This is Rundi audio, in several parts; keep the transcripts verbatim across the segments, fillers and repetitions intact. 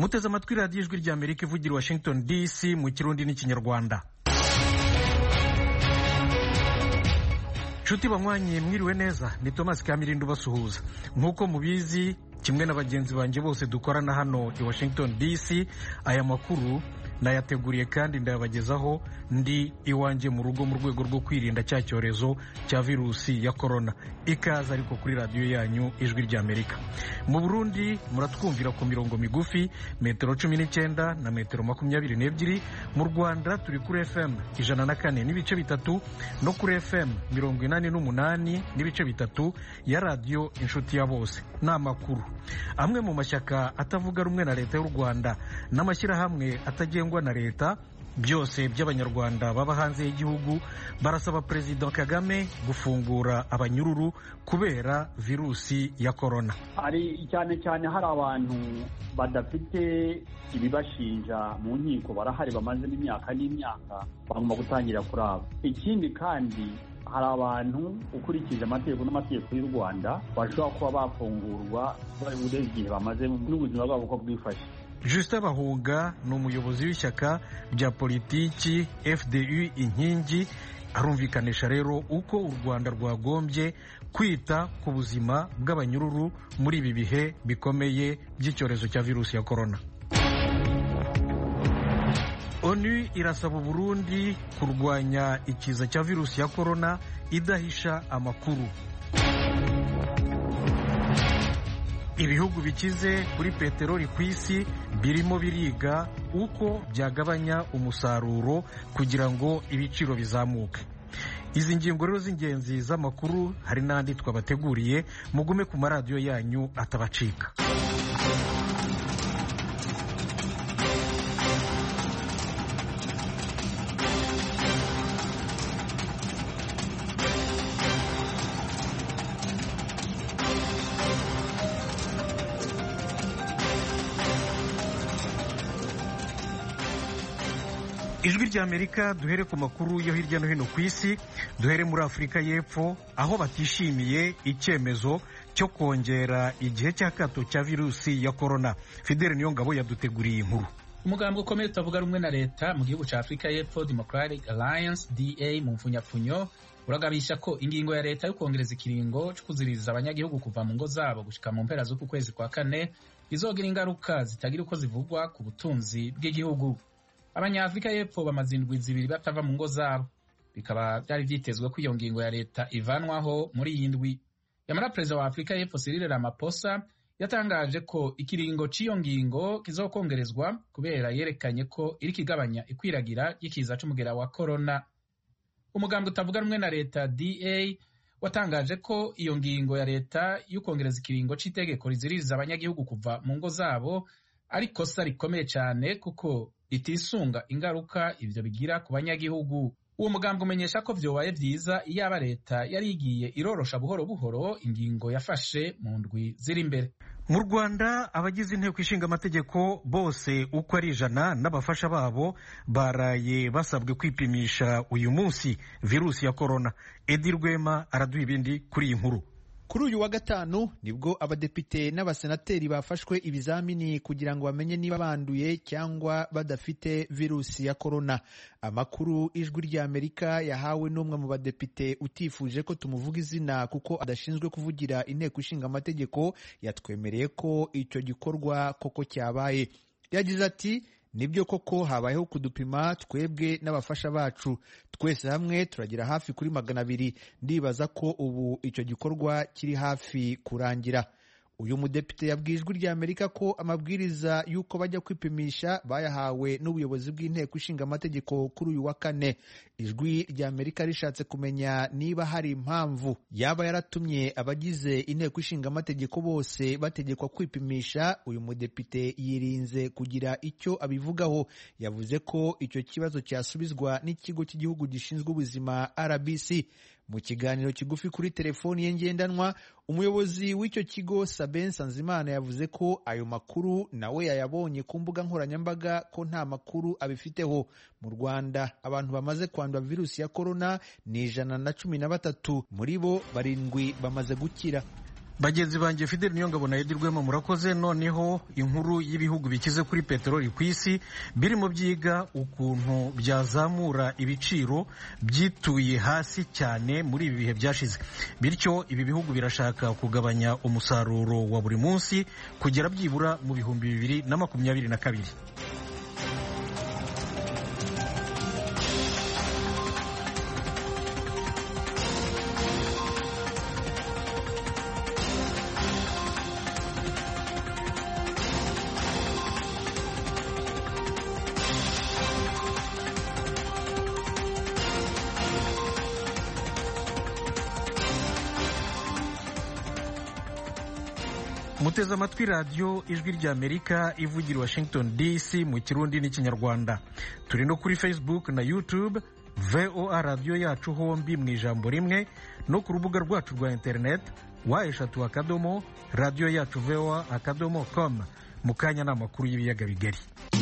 muteze amatwi radiyo ijwi rya Amerika ivugira i Washington D C mu Kirundi n'Ikinyarwanda. Nshuti banywanyi mwiriwe neza, ni Thomas Kamirindu basuhuza. Nkuko mubizi kimwe na bagenzi banjye bose dukorana hano i Washington D C, aya makuru nayateguriye kandi ndayabagezaho ndi iwanje mu rugo mu rwego rwo kwirinda cya cyorezo cya virusi ya corona. Ikaza ariko kuri radio yanyu ijwi rya Amerika. Mu Burundi muratwumvira ku mirongo migufi metero cumi n'icyenda na metero makumyabiri n'ebyiri. Mu Rwanda turi kuri F M ijana na kane n'ibice bitatu no kuri F M mirongo inani n'umunani n'ibice bitatu ya radio Inshuti ya Bose. N'amakuru amwe mu mashyaka atavuga rumwe na leta y'u Rwanda n'amashyirahamwe atagengwa na leta byose by'abanyarwanda baba hanze y'igihugu barasaba Perezida Kagame gufungura abanyururu kubera virusi ya corona. Ari cyane cyane hari abantu badafite ibibashinja mu nkiko barahari bamaze imyaka n'imyaka bagomba gutangira kuraba. Ikindi kandi hari abantu ukurikije amategeko n'amategeko y'u Rwanda bashobora kuba bafungurwa bari muri igihe bamaze n'ubuzima bwabo ko bwifashe. Justin Bahunga ni umuyobozi w'ishyaka rya politiki F D U Inkingi, arumvikanisha rero uko u Rwanda rwagombye kwita ku buzima bw'abanyururu muri ibi bihe bikomeye by'icyorezo cya virusi ya corona. ONU irasaba Burundi kurwanya ikiza cya virusi ya corona idahisha amakuru. Ibihugu bikize kuri peteroli ku isi birimo biriga uko byagabanya umusaruro kugira ngo ibiciro bizamuke. Izi ngingo rero z'ingenzi z'amakuru hari n'andi twabateguriye, mugume ku maradiyo yanyu atabacika. Ijwi rya Amerika, duhere ku makuru yo hirya no hino ku isi. Duhere muri Afurika y'Epfo aho batishimiye icyemezo cyo kongera igihe cy'akato cya virusi ya corona. Fidel Niyongabo yaduteguriye inkuru. Umugambi ukomeye utavuga rumwe na leta mu gihugu cya Afurika y'Epfo, Democratic Alliance D A mu mfunyapfunyo, uragabisha ko ingingo ya leta yo kongereza ikiringo cyo kuziririza abanyagihugu kuva mu ngo zabo gushika mu mpera z'uku kwezi kwa kane izogira ingaruka zitagira uko zivugwa ku butunzi bw'igihugu. Abanyafrika y'Epfo bamaze indwi zibiri batava mu ngo zabo, bikaba byari vyitezwe ko iyo ngingo ya leta ivanwaho muri iyi ndwi. Yamara Perezida wa Afurika y'Epfo Cyril Ramaphosa yatangaje ko ikiringo c'iyo ngingo kizokongerezwa kubera yerekanye ko iri kigabanya ikwiragira y'ikiza c'umugera wa corona. Umugambi utavuga rumwe na leta D A watangaje ko iyo ngingo ya leta y'ukongereza ikiringo c'itegeko riziririza abanyagihugu kuva mu ngo zabo ari kosa rikomeye cyane kuko itisunga ingaruka ivyo bigira ku banyagihugu. Uwo mugambi umenyesha ko vyobaye vyiza iyaba leta yari igiye irorosha buhoro buhoro ingingo yafashe mu ndwi ziri imbere. Mu Rwanda abagize inteko ishinga amategeko bose uko ari ijana n'abafasha babo baraye basabwe kwipimisha uyu munsi virusi ya corona. Edi Rwema araduha ibindi kuri iyi nkuru. Kuri uyu wa gatanu nibwo abadepite n'abasenateri bafashwe ibizamini kugira ngo bamenye niba banduye cyangwa badafite virusi ya corona. Amakuru ijwi rya Amerika yahawe n'umwe mu badepite utifuje ko tumuvuga izina kuko adashinzwe kuvugira inteko ishinga amategeko yatwemereye ko icyo gikorwa koko cyabaye. Yagize ati nibyo koko habayeho kudupima twebwe n'abafasha bacu, twese hamwe turagira hafi kuri magana abiri. Ndibaza ko ubu icyo gikorwa kiri hafi kurangira. Uyu mudepite yabwiye ijwi rya Amerika ko amabwiriza y'uko bajya kwipimisha bayahawe n'ubuyobozi bw'inteko ishinga amategeko kuri uyu wa kane. Ijwi rya Amerika rishatse kumenya niba hari impamvu yaba yaratumye abagize inteko ishinga amategeko bose bategekwa kwipimisha. Uyu mudepite yirinze kugira icyo abivugaho. Yavuze ko icyo kibazo cyasubizwa n'ikigo cy'igihugu gishinzwe ubuzima R B C. Mu kiganiro kigufi kuri telefoni ye ngendanwa, umuyobozi w'icyo kigo Sabin Sanzimana yavuze ko ayo makuru nawe yayabonye ku mbuga nkoranyambaga ko nta makuru abifiteho. Mu Rwanda abantu bamaze kwandura virusi ya corona ni ijana na cumi na batatu, muri bo barindwi bamaze gukira. bagenzi banjye Fidel Niyongabo na Edi Rwema murakoze. Noneho inkuru y'ibihugu bikize kuri peteroli ku isi birimo byiga ukuntu byazamura ibiciro byituye hasi cyane muri ibi bihe byashize, bityo ibi bihugu birashaka kugabanya umusaruro wa buri munsi kugera byibura mu bihumbi bibiri na makumyabiri na kabiri. muteze amatwi radiyo ijwi ry'Amerika ivugira Washington D C mu Kirundi n'Ikinyarwanda. Turi no kuri Facebook na YouTube V O A radiyo yacu, hombi mu ijambo rimwe, no ku rubuga rwacu rwa internet wa eshatu akadomo radiyo yacu V O A akadomo com. Mu kanya n'amakuru y'ibiyaga bigari.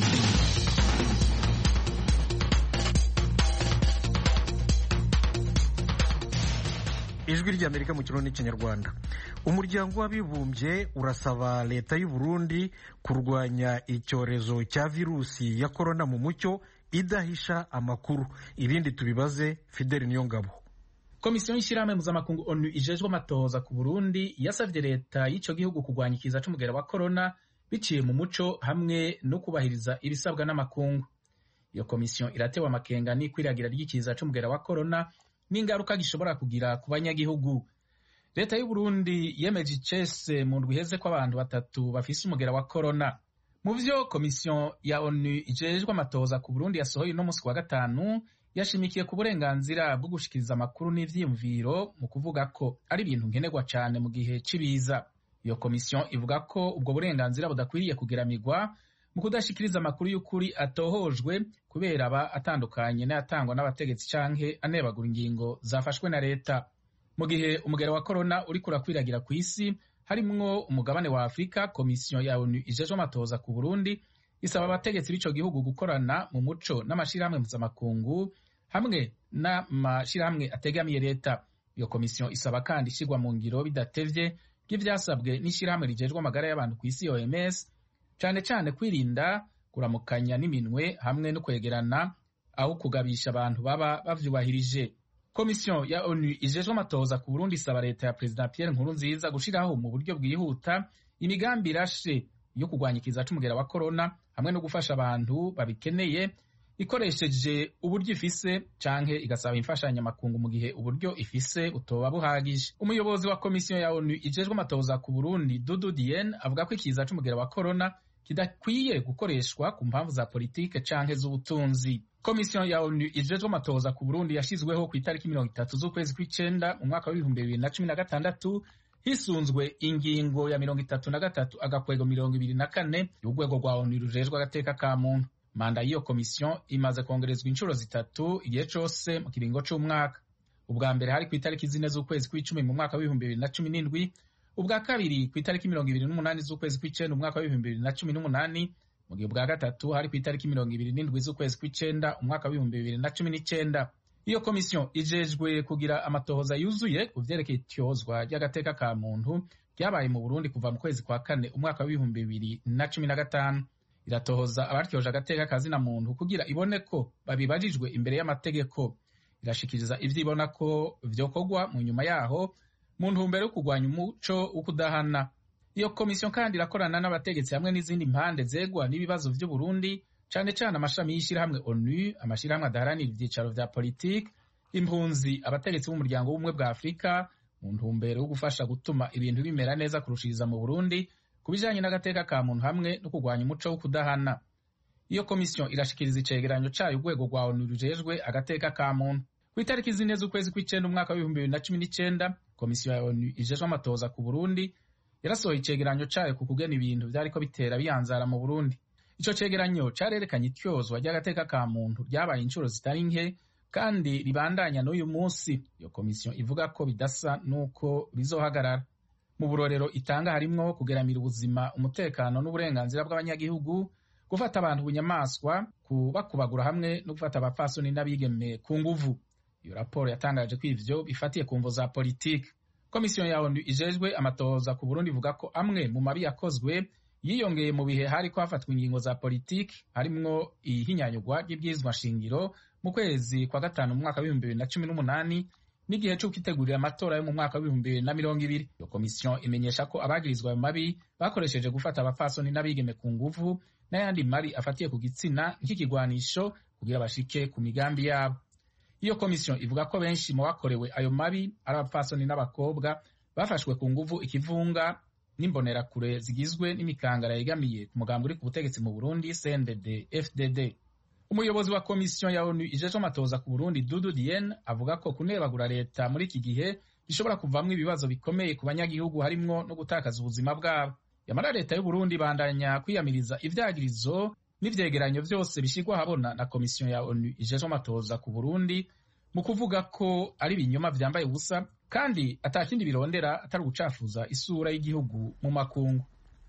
Ijwi ry'Amerika mu Kirundi n'Ikinyarwanda. Umuryango w'Abibumbye urasaba leta y'u Burundi kurwanya icyorezo cya virusi ya korona mu mucyo idahisha amakuru. Ibindi tubibaze Fidel Niyongabo. Komisiyo y'ishyirahamwe mpuzamakungu ONU ijejwe amatohoza ku Burundi yasabye leta y'icyo gihugu kurwanya ikiza c'umugera wa korona biciye mu muco hamwe no kubahiriza ibisabwa n'amakungu. Iyo komisiyo iratewe amakenga n'ikwiragira ry'ikiza c'umugera wa korona n'ingaruka gishobora kugira ku banyagihugu. Leta y'u Burundi yemeje icese mu ndwi iheze ko abantu batatu bafise umugera wa korona. Mu vyo komisiyo ya ONU ijejwe amatohoza ku Burundi yasohoye no musi wa gatanu, yashimikiye ku burenganzira bwo gushikiriza amakuru n'ivyiyumviro mu kuvuga ko ari ibintu nkenerwa cyane mu gihe c'ibiza. Iyo komisiyo ivuga ko ubwo burenganzira budakwiriye kugeramirwa mu kudashikiriza amakuru y'ukuri atohojwe kubera aba atandukanye n'ayatangwa n'abategetsi canke anebagura ingingo zafashwe na leta. Mu gihe umugera wa korona uri kurakwiragira ku isi harimwo umugabane wa Afrika, komisiyo ya ONU ijejwe amatohoza ku Burundi isaba abategetsi b'ico gihugu gukorana mu muco n'amashirahamwe mpuzamakungu hamwe n'amashirahamwe ategamiye leta. Iyo komisiyo isaba kandi ishigwa mu ngiro bidatevye bw'ivyasabwe n'ishirahamwe rijejwe amagara y'abantu ku isi O M S, cane cane kwirinda kuramukanya n'iminwe hamwe no kwegerana aho kugabisha abantu baba bavyubahirije. Komisiyo ya ONU ijejwe amatohoza ku Burundi isaba leta ya Perezida Pierre Nkurunziza gushiraho mu buryo bwihuta imigambi irashe yo kurwanya ikiza c'umugera wa korona hamwe no gufasha abantu babikeneye ikoresheje uburyo ifise canke igasaba imfashanyo amakungu mu gihe uburyo ifise butoba buhagije. Umuyobozi wa komisiyo ya ONU ijejwe amatohoza ku Burundi Dudu Diene avuga ko ikiza c'umugera wa korona kidakwiye gukoreshwa ku mpamvu za politike canke z'ubutunzi. Komisiyo ya ONU ijejwe amatohoza ku Burundi yashizweho ku itariki mirongo itatu z'ukwezi kw'icenda mu mwaka w'ibihumbi bibiri na cumi na gatandatu hisunzwe ingingo ya mirongo itatu na gatatu agakwego mirongo ibiri na kane y'urwego rwa ONU rujejwe agateka ka muntu. Manda y'iyo komisiyo imaze kongerezwa inshuro zitatu igihe cose mu kiringo c'umwaka. Ubwa mbere hari ku itariki zine z'ukwezi kw'icumi mu mwaka w'ibihumbi bibiri na cumi n'indwi, ubwa kabiri ku itariki mirongo ibiri n'umunani z'ukwezi kw'icenda mu mwaka w'ibihumbi bibiri na cumi n'umunani, mu gihe ubwa gatatu hari ku itariki mirongo ibiri n'indwi z'ukwezi kw'icenda umwaka w'ibihumbi bibiri na cumi n'icenda. Iyo komisiyo ijejwe kugira amatohoza yuzuye ku vyerekeye ityozwa ry'agateka ka muntu ryabaye mu Burundi kuva mu kwezi kwa kane umwaka w'ibihumbi bibiri na cumi na gatanu. Iratohoza abartyoje agateka kazina muntu kugira ibone ko babibajijwe imbere y'amategeko. Irashikiriza ivyibona ko vyokorwa mu nyuma yaho mu ntumbero yo kurwanya umuco wo kudahana. Iyo komisiyo kandi irakorana n'abategetsi hamwe n'izindi mpande zegwa n'ibibazo vy'u Burundi, cane cane amashami y'ishirahamwe ONU, amashirahamwe adaharanira ivyicaro vya politiki, impunzi, abategetsi b'umuryango w'ubumwe bwa Afrika, mu ntumbero yo gufasha gutuma ibintu bimera neza kurushiriza mu Burundi kubijanye n'agateka ka muntu hamwe no kurwanya umuco wo kudahana. Iyo komisiyo irashikiriza icegeranyo cayo urwego rwa ONU rujejwe agateka ka muntu. Ku itariki zine z'ukwezi kw'icenda umwaka w'ibihumbi bibiri na cumi n'icenda, komisiyo ya ONU ijejwe amatohoza ku Burundi yarasohoye icegeranyo cayo ku kugena ibintu vyariko bitera biyanzara mu Burundi. Ico cegeranyo carerekanye ityozwa ry'agateka ka muntu ryabaye inshuro zitari nke kandi ribandanya n'uyu munsi. Iyo komisiyo ivuga ko bidasa nuko bizohagarara. Mu burorero itanga harimwo kugeramira ubuzima, umutekano n'uburenganzira bw'abanyagihugu, gufata abantu bunyamaswa, kubakubagura hamwe no gufata abapfasoni n'abigeme ku nguvu. Iyo raporo yatangaje ko ivyo bifatiye ku mvo za politiki. komisiyo ya onu ijejwe amatohoza ku Burundi ivuga ko amwe mu mabi yakozwe yiyongeye mu bihe hari ko hafatwa ingingo za politiki harimwo ihinyanyurwa ry'ibwirizwa shingiro mu kwezi kwa gatanu mu mwaka w'ibihumbi bibiri na cumi n'umunani n'igihe cyo kwitegurira amatora yo mu mwaka w'ibihumbi bibiri na mirongo ibiri. Iyo komisiyo imenyesha ko abagirizwa ayo mabi bakoresheje gufata abapfasoni n'abigeme ku nguvu n'ayandi mabi afatiye ku gitsina nk'ikigwanisho kugira bashike ku migambi yabo. Iyo komisiyo ivuga ko benshi mu bakorewe ayo mabi ari abapfasoni n'abakobwa bafashwe ku nguvu ikivunga n'imbonerakure zigizwe n'imikangara yegamiye ku mugambi uri ku butegetsi mu Burundi C N D D F D D. Umuyobozi wa komisiyo ya onu ijejwe amatohoza ku Burundi Dudu Diene avuga ko kunebagura leta muri iki gihe bishobora kuvamwo ibibazo bikomeye ku banyagihugu harimwo no gutakaza ubuzima bwabo. Yamara leta y'u Burundi bandanya kwiyamiriza ivyagirizo n'ivyegeranyo vyose bishirwa habona na komisiyo ya onu ijejwe amatohoza ku Burundi mu kuvuga ko ari ibinyoma vyambaye ubusa kandi atakindi birondera atari ugucafuza isura y'igihugu mu makungu.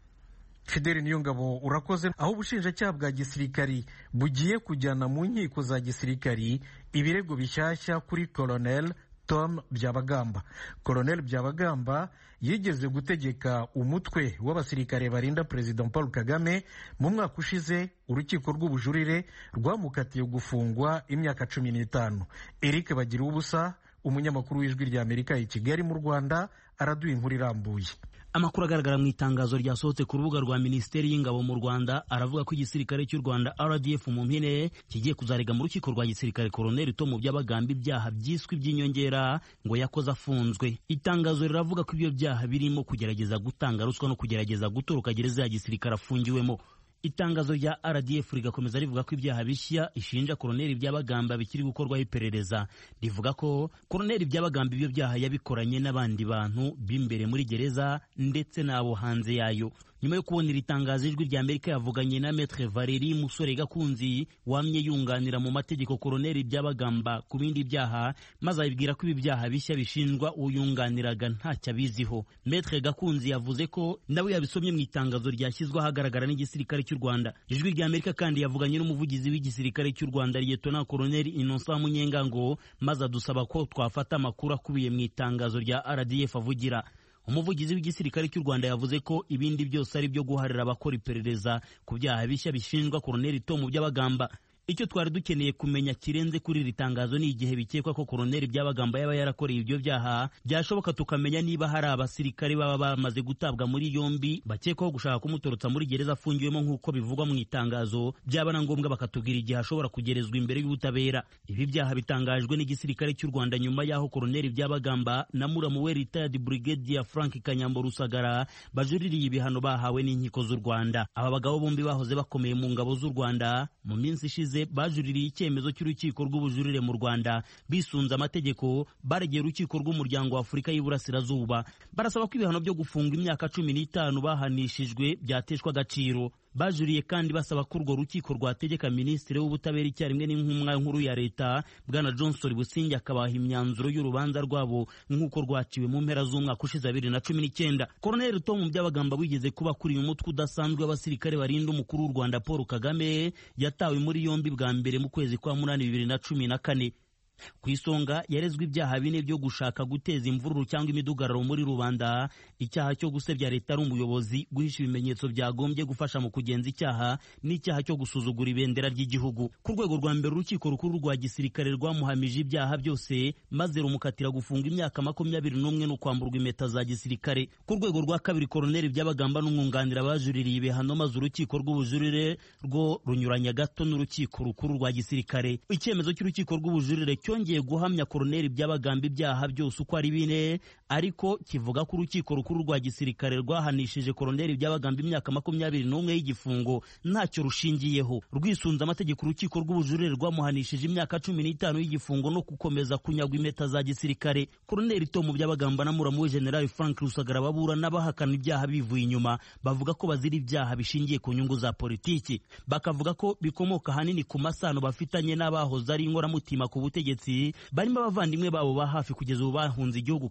Fideli Niyongabo urakoze. Aho ubushinjacyaha bwa gisirikari bugiye kujyana mu nkiko za gisirikari ibirego bishyashya kuri Colonel Tom Byabagamba. Colonel Byabagamba yigeze gutegeka umutwe w'abasirikare barinda President Paul Kagame. Mu mwaka ushize urukiko rw'ubujurire rwamukatiye gufungwa imyaka cumi n'itanu. Eric Bagira ubusa, umunyamakuru w'ijwi rya Amerika i Kigali mu Rwanda, araduha inkuru irambuye. Amakuru agaragara mu itangazo ryasohotse ku rubuga rwa Minisiteri y'Ingabo mu Rwanda aravuga ko igisirikare cy'u Rwanda R D F mu mpine kigiye kuzarega mu rukiko rwa gisirikare Colonel Tom Byabagamba ibyaha byiswe by'inyongera ngo yakoze afunzwe. Itangazo riravuga ko ibyo byaha birimo kugerageza gutanga ruswa no kugerageza gutoroka gereza ya gisirikare afungiwemo. Itangazo rya R D F rigakomeza rivuga ko ibyaha bishya ishinja Colonel Byabagamba bikiri gukorwaho iperereza. Rivuga ko Colonel Byabagamba ibyo byaha yabikoranye n'abandi bantu b'imbere muri gereza ndetse n'abo hanze yayo. Nyuma yo kubona iri tangazo ijwi rya Amerika yavuganye na Maître Valérie Musore Gakunzi wamye yunganira mu mategeko Colonel Byabagamba ku bindi byaha, maze abibwira ko ibi byaha bishya bishinjwa uyunganiraga ntacyo abiziho. Maître Gakunzi yavuze ko nawe yabisomye mu itangazo ryashyizwe ahagaragara n'igisirikare cy'u Rwanda. Ijwi rya Amerika kandi yavuganye n'umuvugizi w'igisirikare cy'u Rwanda Lieutenant Colonel Innocent Munyengango, maze adusaba ko twafata amakuru akubiye mu itangazo rya R D F avugira. Umuvugizi w'igisirikare cy'u Rwanda yavuze ko ibindi byose ari byo guharira abakora iperereza ku byaha bishya bishinjwa Colonel Tom Byabagamba. Icyo twari dukeneye kumenya kirenze kuri iri tangazo ni igihe bikekwa ko Colonel Byabagamba yaba yarakoreye ibyo byaha, byashoboka tukamenya niba hari abasirikare baba bamaze gutabwa muri yombi bakekwaho gushaka kumutorotsa muri gereza afungiwemo nk'uko bivugwa mu itangazo, byaba na ngombwa bakatubwira igihe ashobora kugerezwa imbere y'ubutabera. Ibi byaha bitangajwe n'igisirikare cy'u Rwanda nyuma y'aho Colonel Byabagamba na muramu we Retired Brigadier Frank Kanyambo Rusagara bajuririye ibihano bahawe n'inkiko z'u Rwanda. Aba bagabo bombi bahoze bakomeye mu ngabo z'u Rwanda mu minsi ishize bajuririye icyemezo cy'urukiko rw'ubujurire mu Rwanda bisunze amategeko, baregeye urukiko rw'umuryango wa Afurika y'Iburasirazuba barasaba ko ibihano byo gufunga imyaka cumi n'itanu bahanishijwe byateshwa agaciro. Bajuriye kandi basaba ko urwo rukiko rwategeka Minisitiri w'Ubutabera icyarimwe n'intumwa nkuru ya leta Bwana Johnson Businge akabaha imyanzuro y'urubanza rwabo nk'uko rwaciwe mu mpera z'umwaka ushize bibiri na cumi n'icyenda. Colonel Tom Byabagamba wigeze kuba kuri umutwe udasanzwe w'abasirikare barinda umukuru w'u Rwanda Paul Kagame yatawe muri yombi bwa mbere mu kwezi kwa munani bibiri na cumi na kane. Ku isonga yarezwe ibyaha bine byo gushaka guteza imvururu cyangwa imidugararo muri rubanda, icyaha cyo gusebya leta ari umuyobozi, guhisha ibimenyetso byagombye gufasha mu kugenza icyaha, n'icyaha cyo gusuzugura ibendera ry'igihugu. Ku rwego rwa mbere urukiko rukuru rwa gisirikare rwamuhamije ibyaha byose maze rumukatira gufunga imyaka makumyabiri n'umwe no kwamburwa impeta za gisirikare. Ku rwego rwa kabiri Colonel Byabagamba n'umwunganira bajuririye ibihano maze urukiko rw'ubujurire rwo runyuranya gato n'urukiko rukuru rwa gisirikare. Icyemezo cy'urukiko rw'ubujurire cyongeye guhamya Colonel Byabagamba ibyaha byose uko ari bine, ariko kivuga ko urukiko rukuru rwa gisirikare rwahanishije Colonel Byabagamba imyaka makumyabiri n'umwe y'igifungo ntacyo rushingiyeho. Rwisunze amategeko urukiko rw'ubujurire rwamuhanishije imyaka cumi n'itanu y'igifungo no gukomeza kunyagwa impeta za gisirikare. Colonel Tom Byabagamba na muramu we General Frank Rusagara baburana bahakana ibyaha bivuye inyuma, bavuga ko bazira ibyaha bishingiye ku nyungu za politiki, bakavuga ko bikomoka hanini ku masano bafitanye n'abahoze ari inkoramutima ku butegetsi barimo abavandimwe babo ba hafi kugeza ubu bahunze igihugu kandi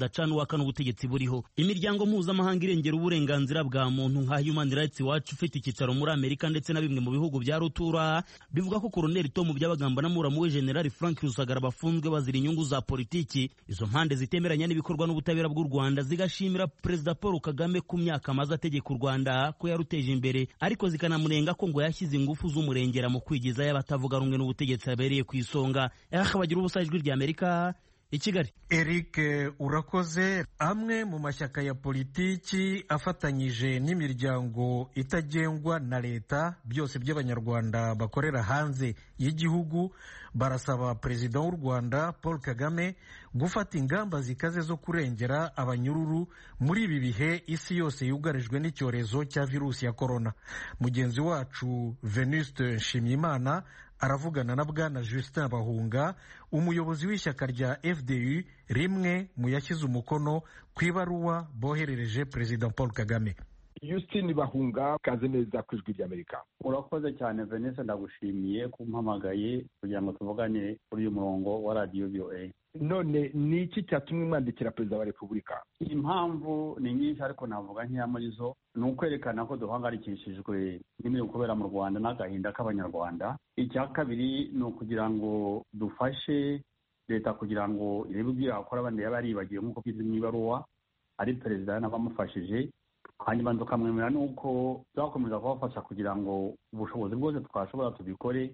badacana uwaka n'ubutegetsi buriho. Imiryango mpuzamahanga irengera uburenganzira bwa muntu nka Human Rights Watch ufite icyicaro muri Amerika ndetse na bimwe mu bihugu bya rutura bivuga ko Colonel Tom Byabagamba na muramu we General Frank Rusagara bafunzwe bazira inyungu za politiki. Izo mpande zitemeranya n'ibikorwa n'ubutabera bw'u Rwanda zigashimira Perezida Paul Kagame ku myaka amaze ategeka u Rwanda ko yaruteje imbere, ariko zikanamunenga ko ngo yashyize ingufu z'umurengera mu kwigiza y'abatavuga rumwe n'ubutegetsi yabereye ku isonga. Bagira ubusa ijwi rya Amerika i Kigali. Eric urakoze. Amwe mu mashyaka ya politiki afatanyije n'imiryango itagengwa na leta byose by'abanyarwanda bakorera hanze y'igihugu barasaba Perezida w'u Rwanda Paul Kagame gufata ingamba zikaze zo kurengera abanyururu muri ibi bihe isi yose yugarijwe n'icyorezo cya virusi ya korona. Mugenzi wacu Venuste Nshimiyimana aravugana na Bwana Justin Bahunga, umuyobozi w'ishyaka rya F D U, rimwe mu yashyize umukono ku ibaruwa boherereje Perezida Paul Kagame. Justin Bahunga, kaze neza ku ijwi ry'Amerika. Urakoze cyane Vanessa, ndagushimiye kumpamagaye kugira ngo tuvugane kuri uyu murongo wa Radio V O A. None ni iki cyatumwe mwandikira Perezida wa Repubulika? Impamvu ni nyinshi ariko navuga nkeya muri zo. Ni ukwerekana ko duhangayikishijwe n'ibiri kubera mu Rwanda n'agahinda k'abanyarwanda. Icya kabiri ni ukugira ngo dufashe leta kugira ngo irebe ibyo yakora abandi yaba yaribagiwe nk'uko bizi mu ibaruwa ari perezida n'abamufashije, hanyuma tukamwemera nuko tuzakomeza kubafasha kugira ngo ubushobozi bwose twashobora tubikore.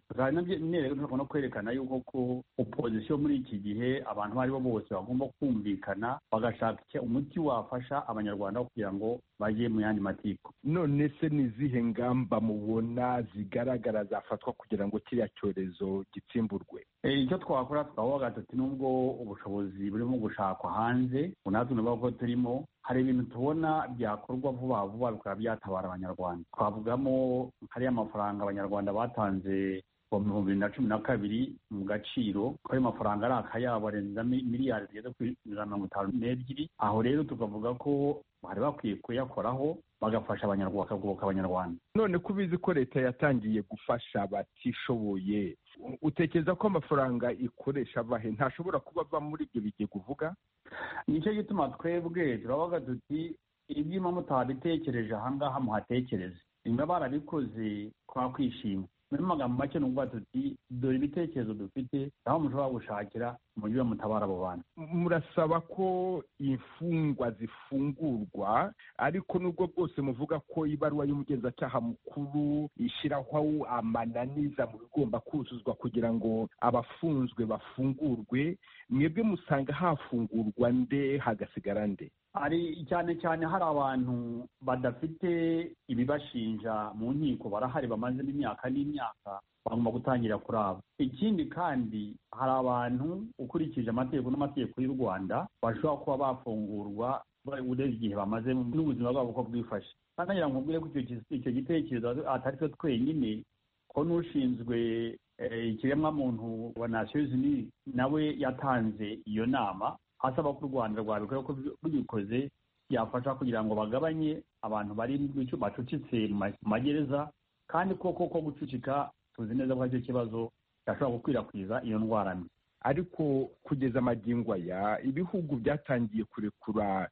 Nabyo no kwerekana yuko ko opozisiyo muri iki gihe abantu bari bo bose bagomba kumvikana bagashaka umuti wafasha abanyarwanda kugira ngo bajye mu yandi matiko. None se ni izihe ngamba mubona zigaragara zafatwa kugira ngo kiriya cyorezo gitsimburwe? Icyo twakora tukavuga tuti nubwo ubushobozi burimo gushakwa hanze, natwe nuba ko turimo hari ibintu tubona byakorwa vuba vuba bikaba byatabara abanyarwanda. Twavugamo hariya amafaranga abanyarwanda batanze mu bihumbi bibiri na cumi na kabiri mu gaciro ko ayo mafaranga ari akayabo arenza miliyari zigeze kuri mirongo itanu n'ebyiri. Aho rero tukavuga ko bari bakwiye kuyakoraho bagafasha abanyarwanda, bakagoboka abanyarwanda. None ko ubizi ko leta yatangiye gufasha abatishoboye, utekereza ko amafaranga ikoresha abahe? Ntashobora kuba ava muri ibyo bigega uvuga? Nicyo gituma twebwe turavuga tuti ibyima mutabitekereje ahangaha muhatekereze. Nimba barabikoze twakwishima. Muri magambo make ni ukuvuga tuti dore ibitekerezo dufite aho mushobora gushakira umujyi mutabara abo bantu. Murasaba ko imfungwa zifungurwa, ariko nubwo bwose muvuga ko ibaruwa y'umugenzacyaha mukuru ishyiraho amananiza mu bigomba kuzuzwa kugira ngo abafunzwe bafungurwe, mwebwe musanga hafungurwa nde hagasigara nde? Ari cyane cyane hari abantu badafite ibibashinja mu nkiko barahari bamaze imyaka n'imyaka, bagomba gutangira kuri abo. Ikindi kandi hari abantu ukurikije amategeko n'amategeko y'u Rwanda bashobora kuba bafungurwa urebye igihe bamaze n'ubuzima bwabo uko bwifashe. Kandi ngira ngo nkubwire ko icyo gitekerezo atari twe twenyine, ko n'ushinzwe ikiremwamuntu wa Nations Unies nawe yatanze iyo nama asaba ko u Rwanda rwabikora ko rubikoze yafasha kugira ngo bagabanye abantu bari bacucitse mu magereza, kandi koko ko gucucika tuzi neza ko icyo kibazo cyashobora gukwirakwiza iyo ndwara mbi. Ariko kugeza magingo aya ibihugu byatangiye kurekura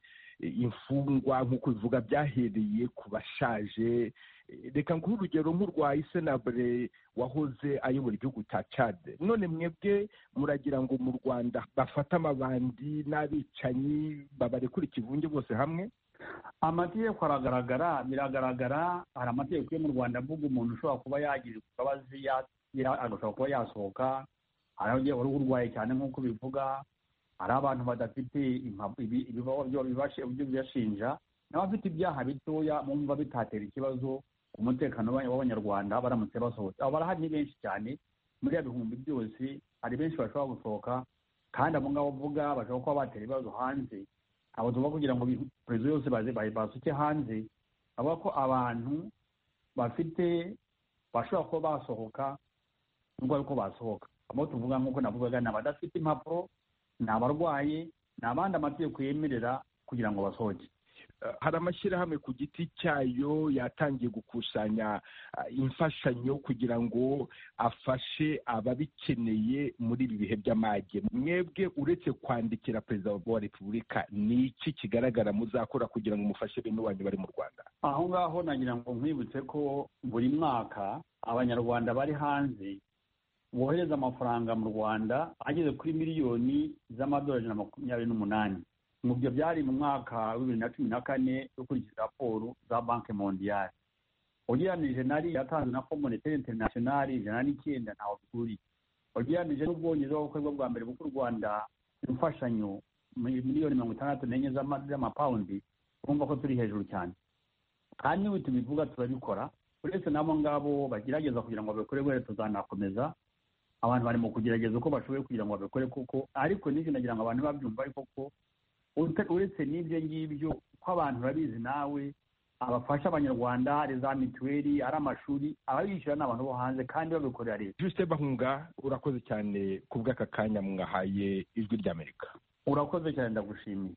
imfungwa nk'uko bivuga byahereye ku bashaje. Reka nguhe urugero nk'urwa Isenabure wahoze ayobora igihugu cya Chad. None mwebwe muragira ngo mu Rwanda bafate amabandi n'abicanyi babarekura ikivunge bose hamwe? Amategeko aragaragara, biragaragara. Hari amategeko yo mu Rwanda avuga umuntu ushobora kuba yagira imbabazi agashobora kuba yasohoka, hari wari urwaye cyane nk'uko bivuga, hari abantu badafite ibyo bibashinja, n'abafite ibyaha bitoya bumva bitatera ikibazo umutekano w'abanyarwanda baramutse basohotse. Abo barahari ni benshi cyane, muri ya bihumbi byose hari benshi bashobora gusohoka, kandi abo ngabo uvuga bashobora kuba batera ibibazo hanze. Abo tuvuga kugira ngo perezida yose basuke hanze, avuga ko abantu bafite bashobora kuba basohoka nubwo ariko basohoka. Abo tuvuga nk'uko navugaga ni abadafite impapuro, ni abarwaye, ni abandi amategeko yemerera kugira ngo basohoke. hari amashyirahamwe ku giti cyayo yatangiye gukusanya imfashanyo kugira ngo afashe ababikeneye muri ibi bihe by'amage. Mwebwe uretse kwandikira perezida wa repubulika, ni iki kigaragara muzakora kugira ngo mufashe bene wanyu bari mu Rwanda? Aho ngaho nagira ngo nkwibutse ko buri mwaka abanyarwanda bari hanze bohereza amafaranga mu Rwanda ageze kuri miliyoni z'amadolari ijana na makumyabiri n'umunani. Mu byo byari mu mwaka wa bibiri na cumi na kane ukurikije raporo za Banki Mondiale. Ugereranije nari yatanzwe na Fond Monetaire International ijana n'icyenda ntaho bihuriye. Ugereranije n'Ubwongereza bukorwa bwa mbere bw'u Rwanda imfashanyo miliyoni mirongo itandatu n'enye z'amapawundi, urumva ko turi hejuru cyane. Kandi niba tubivuga turabikora, uretse nabo ngabo bagerageza kugira ngo babikore, wese tuzanakomeza. Abantu bari mu kugerageza uko bashoboye kugira ngo babikore kuko, ariko n'ibyo nagira ngo abantu babyumva ariko ko uretse n'ibyo ngibyo ko abantu babizi nawe abafasha abanyarwanda ari za mituweli, ari amashuri, ababishyura ni abantu bo hanze kandi babikorera leta. Justin Bahunga, urakoze cyane ku bw'aka kanya mwahaye Ijwi ry'Amerika. Urakoze cyane, ndagushimiye.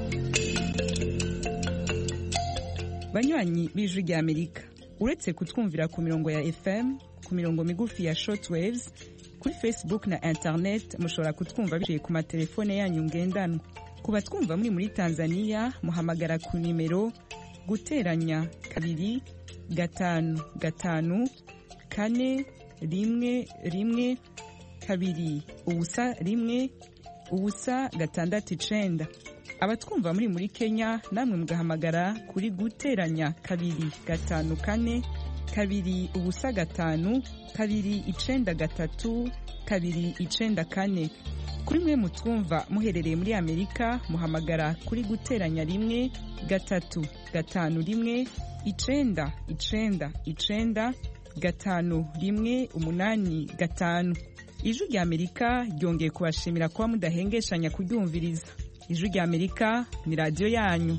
Banywanyi b'Ijwi ry'Amerika, uretse kutwumvira ku mirongo ya F M, ku mirongo migufi ya shortwaves, kuri Facebook na internet mushobora kutwumva biciye ku matelefone yanyu ngendanwa. Ku batwumva muri muri Tanzania muhamagara ku nimero guteranya kabiri gatanu gatanu kane rimwe rimwe kabiri ubusa rimwe ubusa gatandatu icenda. Abatwumva muri muri Kenya namwe mugahamagara kuri guteranya kabiri gatanu kane kabiri ubusa gatanu kabiri icenda gatatu kabiri icenda kane. Kuri mwe mutwumva muherereye muri Amerika muhamagara kuri guteranya rimwe gatatu gatanu rimwe icenda icenda icenda gatanu rimwe umunani gatanu. Ijwi ry'Amerika ryongeye kubashimira kuba mudahengeshanya kuryumviriza. Ijwi ry'Amerika ni radio yanyu.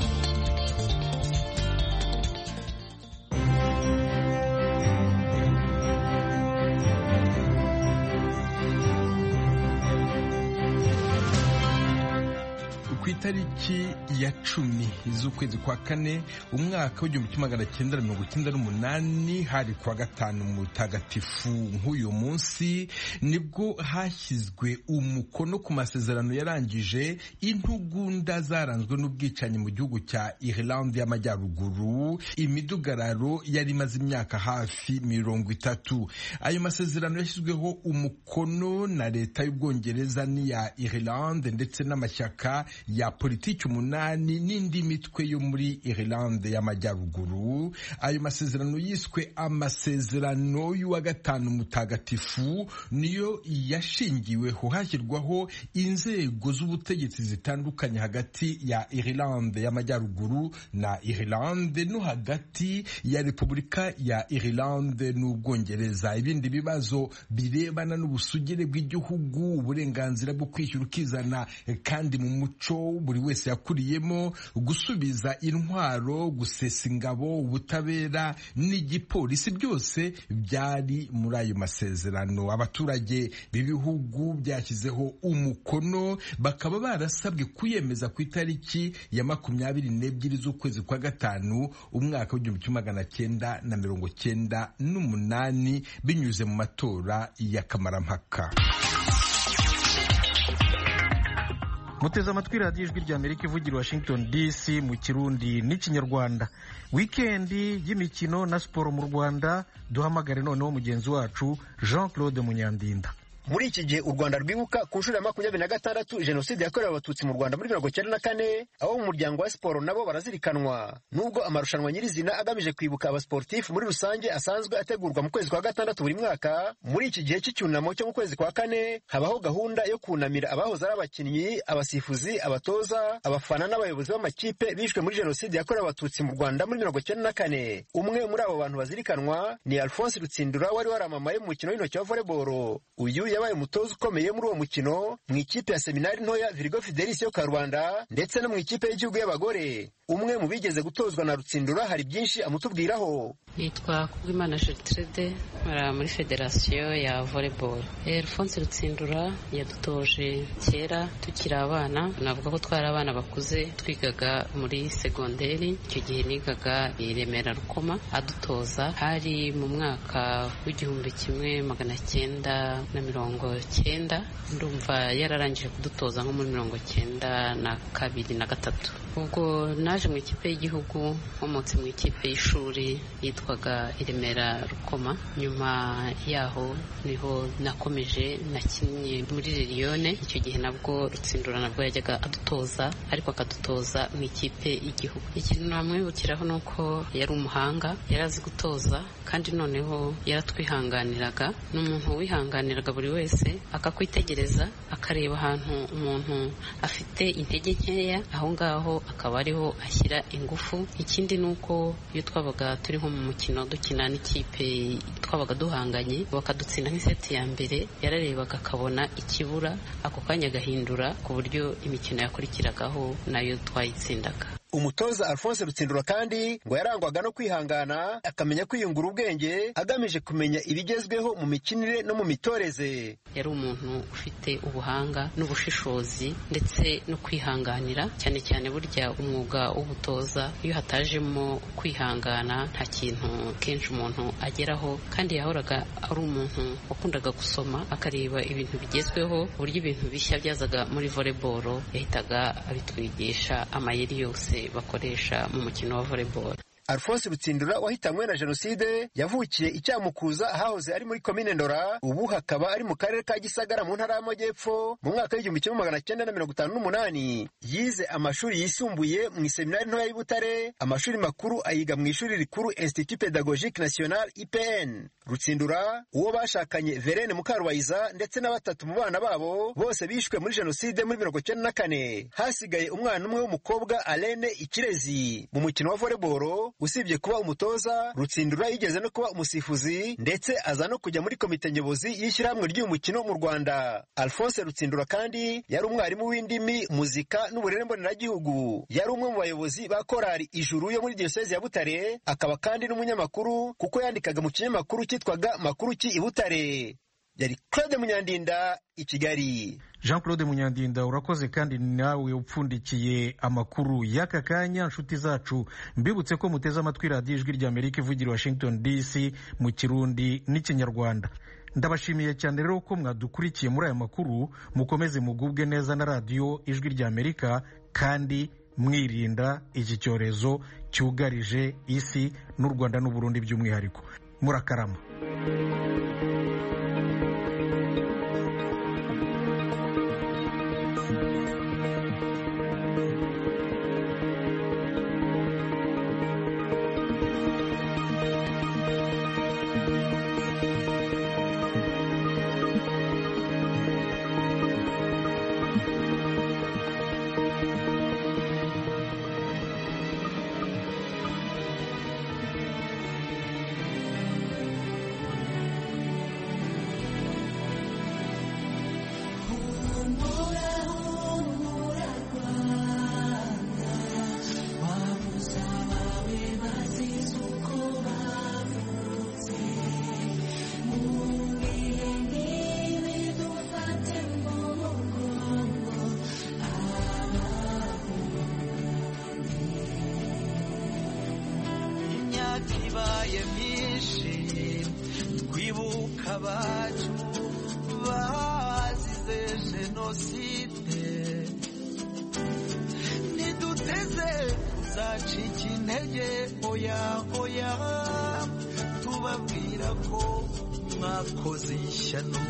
Itariki ya cumi z'ukwezi kwa kane umwaka w'igihumbi kimwe magana cyenda mirongo icyenda n'umunani, hari kwa gatanu mutagatifu nk'uyu munsi, nibwo hashyizwe umukono ku masezerano yarangije intugunda zaranzwe n'ubwicanyi mu gihugu cya Ireland y'Amajyaruguru. Imidugararo yari imaze imyaka hafi mirongo itatu. Ayo masezerano yashyizweho umukono na leta y'Ubwongereza n'iya Ireland ndetse n'amashyaka ya politiki umunani n'indi mitwe yo muri Ireland y'Amajyaruguru. Ayo masezerano yiswe amasezerano y'uwa gatanu mutagatifu niyo yashingiweho hashyirwaho inzego z'ubutegetsi zitandukanye hagati ya Ireland y'Amajyaruguru na Ireland no hagati ya Repubulika ya Ireland n'Ubwongereza. Ibindi bibazo birebana n'ubusugire bw'igihugu, uburenganzira bwo kwishyura ukizana kandi mu muco buri wese yakuriyemo, gusubiza intwaro, gusesa ingabo, ubutabera n'igipolisi, byose byari muri ayo masezerano. Abaturage b'ibihugu byashyizeho umukono bakaba barasabwe kuyemeza ku itariki ya makumyabiri n'ebyiri z'ukwezi kwa gatanu umwaka w'igihumbi kimwe magana cyenda na mirongo cyenda n'umunani binyuze mu matora ya kamarampaka. muteze amatwi radiyo Ijwi ry'Amerika ivugira Washington D C mu Kirundi n'Ikinyarwanda. Wikendi y'imikino na siporo mu Rwanda, duhamagare noneho mugenzi wacu Jean Claude Munyandinda. Muri iki gihe u Rwanda rwibuka ku nshuro ya makumyabiri na gatandatu jenoside yakorewe abatutsi mu Rwanda muri mirongo icyenda na kane, abo mu muryango wa siporo nabo barazirikanwa. Nubwo amarushanwa nyirizina agamije kwibuka abasportifu muri rusange asanzwe ategurwa mu kwezi kwa gatandatu buri mwaka, muri iki gihe cy'icyunamo cyo mu kwezi kwa kane habaho gahunda yo kunamira abahoze ari abakinnyi, abasifuzi, abatoza, abafana n'abayobozi b'amakipe bishwe muri jenoside yakorewe abatutsi mu Rwanda muri mirongo icyenda na kane. Umwe muri abo bantu bazirikanwa ni Alphonse Rutsindura wari waramamaye mu mukino w'intoki wa volleyball. Uyu yabaye umutoza ukomeye muri uwo mukino mu ikipe ya seminari ntoya Virgo Fidelis yo Karubanda ndetse no mu ikipe y'igihugu y'abagore. Umwe mu bigeze gutozwa na Rutsindura hari byinshi amutubwiraho. yitwa Kubwimana Gertrude mara muri federasiyo ya volleyball. Alphonse Rutsindura yadutoje kera tukiri abana, navuga ko twari abana bakuze, twigaga muri segonderi, icyo gihe nigaga i Remera Rukoma. Adutoza hari mu mwaka w'igihumbi kimwe magana cyenda na mirongo cyenda, ndumva yararangije kudutoza nko muri mirongo cyenda na kabiri na gatatu. Ubwo naje mu ikipe y'igihugu nkomotse mu ikipe y'ishuri yitwaga Remera Rukoma. Nyuma yaho niho nakomeje nakinnye muri Lilione. Icyo gihe nabwo Rutsindura nabwo yajyaga adutoza, ariko akadutoza mu ikipe y'igihugu. Ikintu namwibukiraho nuko yari umuhanga, yarazi gutoza, kandi noneho yaratwihanganiraga. N'umuntu wihanganiraga buri wese, akakwitegereza akareba ahantu umuntu afite intege nkeya, aho ngaho akaba ariho ashyira ingufu. Ikindi nuko iyo twabaga turi nko mu mukino dukina n'ikipe twabaga duhanganye, bakadutsinda nk'iseti ya mbere, yararebaga akabona ikibura, ako kanya agahindura ku buryo imikino yakurikiragaho nayo twayitsindaga. Umutoza Alphonse Rutsindura kandi ngo yarangwaga no kwihangana, akamenya kwiyungura ubwenge agamije kumenya ibigezweho mu mikinire no mu mitoreze. Yari umuntu ufite ubuhanga n'ubushishozi ndetse no kwihanganira, cyane cyane burya umwuga w'ubutoza iyo hatajemo kwihangana nta kintu kenshi umuntu ageraho. Kandi yahoraga ari umuntu wakundaga gusoma, akareba ibintu bigezweho, uburyo ibintu bishya byazaga muri volleyball yahitaga abitwigisha amayeri yose bakoresha mu mukino wa volleyball. Alphonse Rutsindura wahitanywe na Jenoside yavukiye icyamukuza ahahoze ari muri komine Ndora, ubu hakaba ari mu karere ka Gisagara mu ntara y'Amajyepfo. Mu mwaka w'igihumbi kimwe magana cyenda na mirongo itanu n'umunani yize amashuri yisumbuye mu iseminari ntoya y'i Butare, amashuri makuru ayiga mu ishuri rikuru Institut Pédagogique National I P N. Rutsindura uwo bashakanye Verene Mukarubayiza ndetse na batatu mu bana babo bose bishwe muri Jenoside muri mirongo cyenda na kane. Hasigaye umwana umwe w'umukobwa Alene Ikirezi. Mu mukino wa volleyball, usibye kuba umutoza, Rutsindura yigeze no kuba umusifuzi ndetse aza no kujya muri komite nyobozi y'ishyirahamwe ry'uyu mukino mu Rwanda. Alphonse Rutsindura kandi yari umwarimu w'indimi, muzika n'uburere mboneragihugu. Yari umwe mu bayobozi ba korali Ijuru yo muri diyoseze ya Butare, akaba kandi n'umunyamakuru kuko yandikaga mu kinyamakuru cyitwaga Makuru ki i Butare. Yari Claude Munyandinda i Kigali. Jean Claude Munyandinda, urakoze kandi nawe upfundikiye amakuru y'aka kanya. Nshuti zacu, mbibutse ko muteze amatwi radiyo Ijwi ry'Amerika ivugira Washington D C mu Kirundi n'Ikinyarwanda. Ndabashimiye cyane rero ko mwadukurikiye muri aya makuru. Mukomeze mugubwe neza na radiyo Ijwi ry'Amerika, kandi mwirinda iki cyorezo cyugarije isi n'u Rwanda n'u Burundi by'umwihariko. Murakarama. kibaye myinshi twibuka abacu bazize jenoside ntiduteze kuzacika intege oya oya tubabwira ko mwakoze ishyano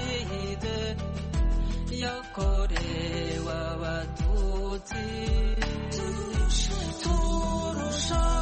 jenoside yakorewe abatutsi turushaho